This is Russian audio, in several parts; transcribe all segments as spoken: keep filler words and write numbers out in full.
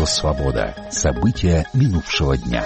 Радио «Свобода». События минувшего дня.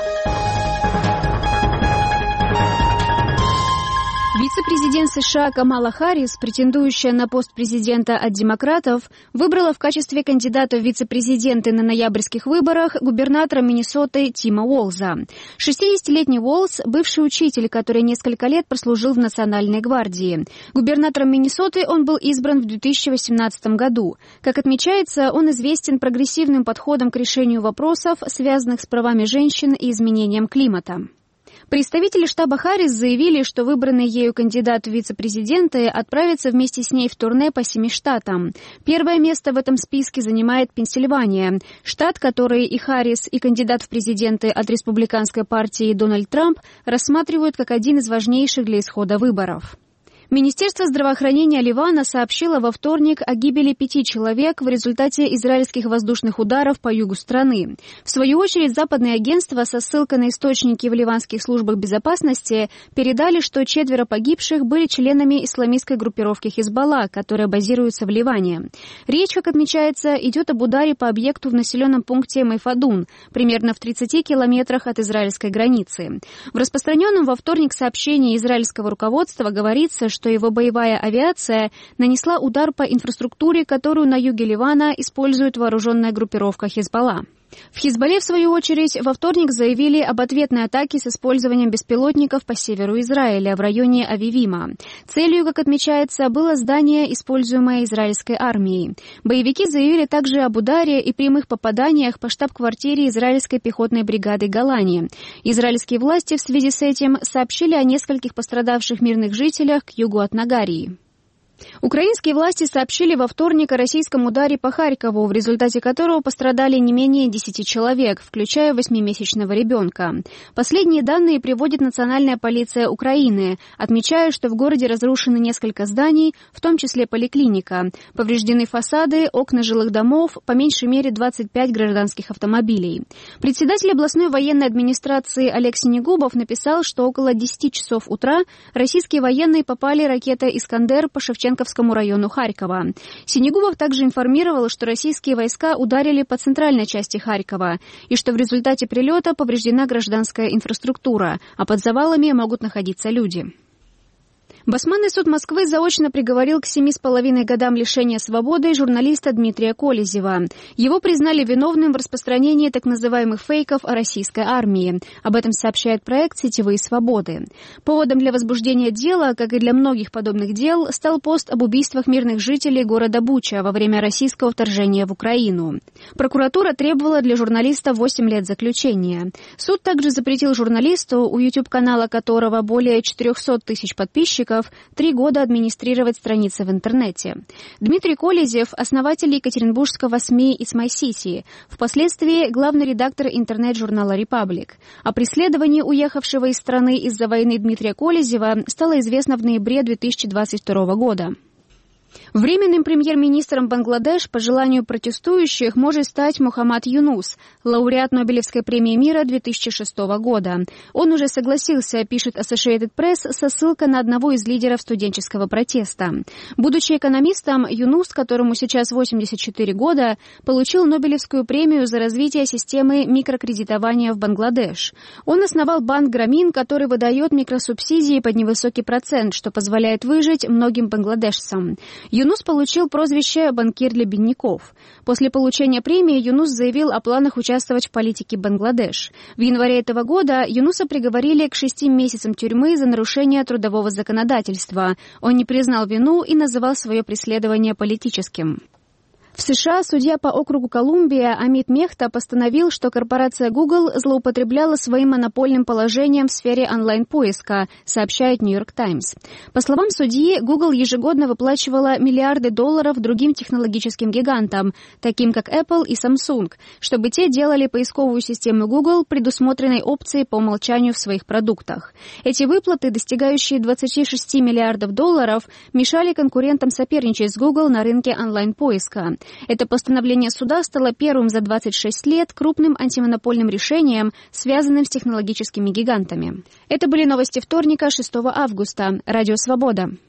Вице-президент США Камала Харрис, претендующая на пост президента от демократов, выбрала в качестве кандидата в вице-президенты на ноябрьских выборах губернатора Миннесоты Тима Уолза. шестидесятилетний Уолз – бывший учитель, который несколько лет прослужил в Национальной гвардии. Губернатором Миннесоты он был избран в две тысячи восемнадцатом году. Как отмечается, он известен прогрессивным подходом к решению вопросов, связанных с правами женщин и изменением климата. Представители штаба Харрис заявили, что выбранный ею кандидат в вице-президенты отправится вместе с ней в турне по семи штатам. Первое место в этом списке занимает Пенсильвания, штат, который и Харрис, и кандидат в президенты от республиканской партии Дональд Трамп рассматривают как один из важнейших для исхода выборов. Министерство здравоохранения Ливана сообщило во вторник о гибели пяти человек в результате израильских воздушных ударов по югу страны. В свою очередь, западные агентства со ссылкой на источники в ливанских службах безопасности передали, что четверо погибших были членами исламистской группировки Хизбалла, которая базируется в Ливане. Речь, как отмечается, идет об ударе по объекту в населенном пункте Майфадун, примерно в тридцати километрах от израильской границы. В распространенном во вторник сообщении израильского руководства говорится, что что его боевая авиация нанесла удар по инфраструктуре, которую на юге Ливана использует вооруженная группировка Хизбалла. В Хизбалле, в свою очередь, во вторник заявили об ответной атаке с использованием беспилотников по северу Израиля, в районе Авивима. Целью, как отмечается, было здание, используемое израильской армией. Боевики заявили также об ударе и прямых попаданиях по штаб-квартире израильской пехотной бригады Голани. Израильские власти в связи с этим сообщили о нескольких пострадавших мирных жителях к югу от Нагарии. Украинские власти сообщили во вторник о российском ударе по Харькову, в результате которого пострадали не менее десяти человек, включая восьмимесячного ребенка. Последние данные приводит Национальная полиция Украины, отмечая, что в городе разрушены несколько зданий, в том числе поликлиника. Повреждены фасады, окна жилых домов, по меньшей мере двадцать пять гражданских автомобилей. Председатель областной военной администрации Олег Синегубов написал, что около десяти часов утра российские военные попали ракетой «Искандер» по Шевченковскому району Харькова. Синегубов также информировал, что российские войска ударили по центральной части Харькова и что в результате прилета повреждена гражданская инфраструктура, а под завалами могут находиться люди. Басманный суд Москвы заочно приговорил к семи с половиной годам лишения свободы журналиста Дмитрия Колезева. Его признали виновным в распространении так называемых фейков о российской армии. Об этом сообщает проект «Сетевые свободы». Поводом для возбуждения дела, как и для многих подобных дел, стал пост об убийствах мирных жителей города Буча во время российского вторжения в Украину. Прокуратура требовала для журналиста восемь лет заключения. Суд также запретил журналисту, у YouTube-канала которого более четырехсот тысяч подписчиков, три года администрировать страницы в интернете. Дмитрий Колезев – основатель екатеринбургского СМИ «It's My City», впоследствии главный редактор интернет-журнала «Репаблик». О преследовании уехавшего из страны из-за войны Дмитрия Колезева стало известно в ноябре две тысячи двадцать второго года. Временным премьер-министром Бангладеш по желанию протестующих может стать Мухаммад Юнус, лауреат Нобелевской премии мира две тысячи шестого года. Он уже согласился, пишет Associated Press, со ссылкой на одного из лидеров студенческого протеста. Будучи экономистом, Юнус, которому сейчас восемьдесят четыре года, получил Нобелевскую премию за развитие системы микрокредитования в Бангладеш. Он основал банк Грамин, который выдает микросубсидии под невысокий процент, что позволяет выжить многим бангладешцам. Юнус получил прозвище «банкир для бедняков». После получения премии Юнус заявил о планах участвовать в политике Бангладеш. В январе этого года Юнуса приговорили к шести месяцам тюрьмы за нарушение трудового законодательства. Он не признал вину и называл свое преследование политическим. В США судья по округу Колумбия Амит Мехта постановил, что корпорация Google злоупотребляла своим монопольным положением в сфере онлайн-поиска, сообщает Нью-Йорк Таймс. По словам судьи, Google ежегодно выплачивала миллиарды долларов другим технологическим гигантам, таким как Apple и Samsung, чтобы те делали поисковую систему Google предусмотренной опцией по умолчанию в своих продуктах. Эти выплаты, достигающие двадцати шести миллиардов долларов, мешали конкурентам соперничать с Google на рынке онлайн-поиска. Это постановление суда стало первым за двадцать шесть лет крупным антимонопольным решением, связанным с технологическими гигантами. Это были новости вторника, шестого августа. Радио «Свобода».